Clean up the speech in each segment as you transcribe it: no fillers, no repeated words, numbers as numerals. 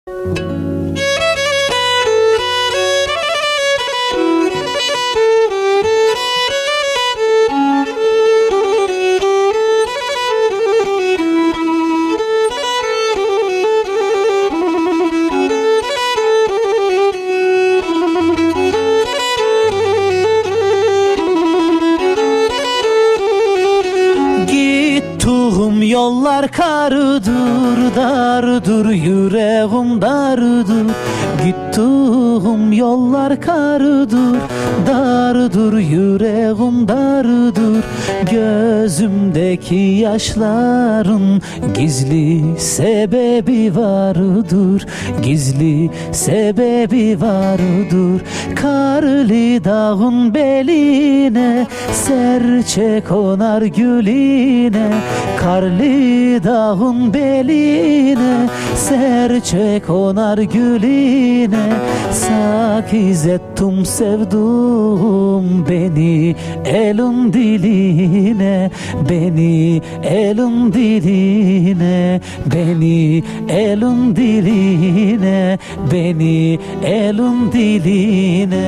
Yollar karıdır, darıdır, yüreğim darıdır. Gittiğim yollar karıdır, darıdır, yüreğim darıdır. Gözümdeki yaşların gizli sebebi vardır, gizli sebebi vardır. Karlı dağın beline serçe konar gülüne, karlı dağın beline serçe konar gülüne. Sakiz ettim sevdum beni elin diline, beni elin diline, beni elin diline, beni elin diline.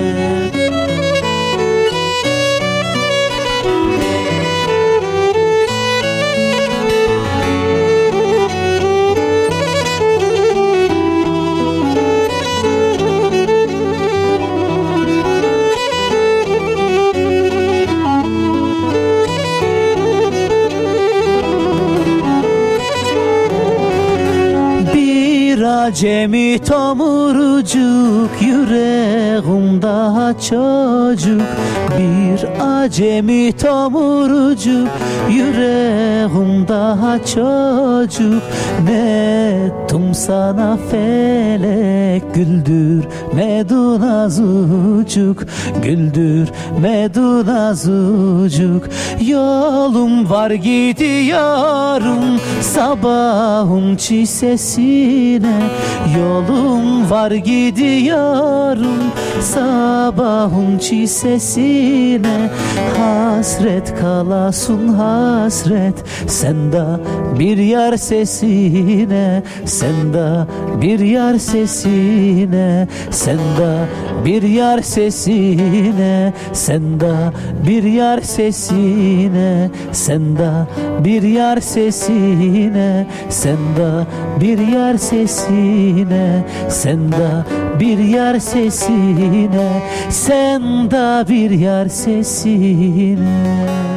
Acemi tomurcuk, yüreğim daha çocuk. Bir acemi tomurcuk, yüreğim daha çocuk. Ne ettim sana felek, güldürmedin azucuk, güldürmedin azucuk. Yolum var gidiyorum sabahın çisesine, yolum var gidiyorum sabahın çisesine. Hasret kalasın hasret, sende bir yar sesine, sende bir yar sesine, sende bir yar sesine, sende bir yar sesine, sende bir yar sesine, sende bir yar sesine, sende bir yar sesine, sende bir yar sesine.